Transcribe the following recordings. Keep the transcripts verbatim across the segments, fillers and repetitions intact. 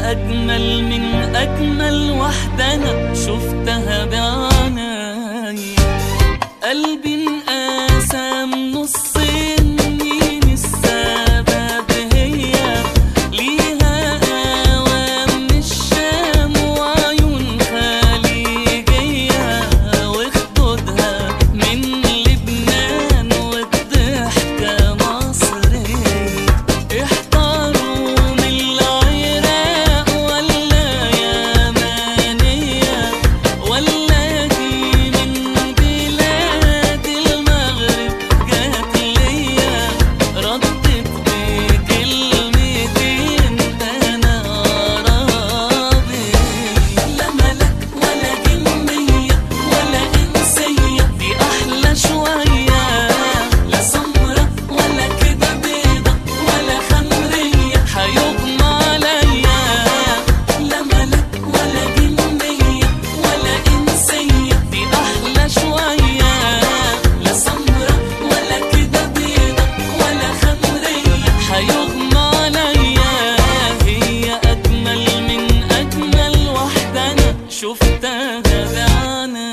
أجمل من أجمل واحدة أنا شفتها بعيني. قلبي انقسم نصين، مين السبب؟ هي ليها قوام من الشام وعيون خليجية، وخدودها من لبنان والضحكة مصرية. احتاروا من العراق ولا يمانية، ولا دي من بلاد المغرب جات ليا. ردت بكلمتين أنا عربي. لا ملك ولا جنية ولا إنسية، دي أحلى شوية. لا سمرة ولا كده بيضة ولا خمرية، حيغمى عليا. لا ملك ولا جنية ولا إنسية، دي أحلى شوية. لا سمرة ولا كده بيضة ولا خمرية، حيغمى عليا. هي أجمل من أجمل واحدة أنا شفتها بعيني.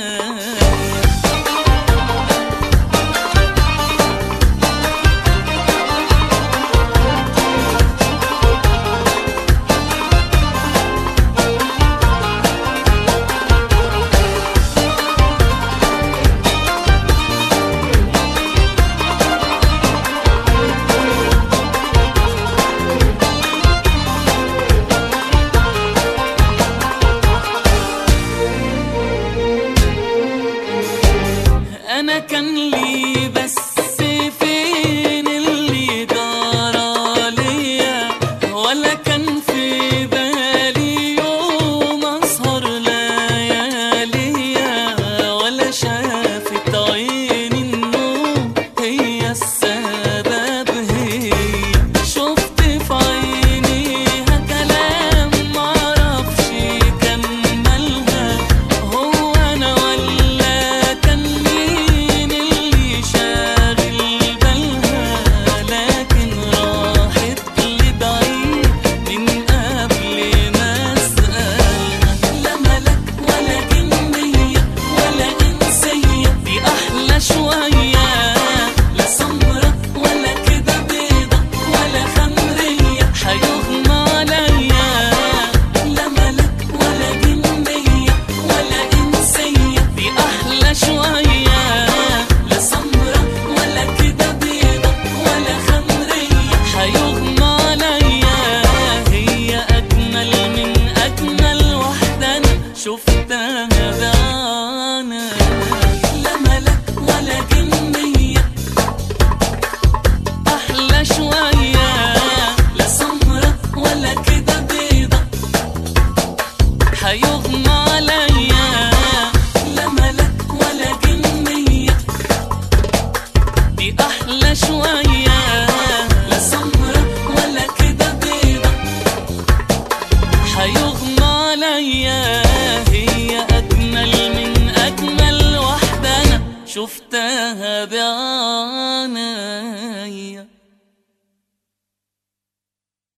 أنا كان لي بس فين اللي جرى ليا، ولا كان في بالي يوم أسهر لياليا، ولا شافت عيني النوم هي السبب. هي شفت في عينيها كلام معرفش كملها. هو أنا ولا كان مين اللي شاغل بالها؟ لكن راحت لبعيد من قبل ما أسألها. لا ملك ولا جنية ولا إنسية، دي أحلى شوية. لا سمرة ولا كده بيضة ولا خمرية، حيغمى عليا. لا ملك ولا جنية ولا إنسية، دي أحلى شوية. لا سمرة ولا كده بيضة ولا خمرية، حيغمى عليا. هي أجمل من أجمل واحدة أنا شفتها بعيني. لا ملك ولا جنية، أحلى شوية. لا سمرة ولا كده بيضة، حيغمى عليا. لا ملك ولا جنية، دي أحلى شوية. لا سمرة ولا كده بيضة، حيغمى عليا. هي أجمل من أجمل واحدة أنا شفتها بعيني.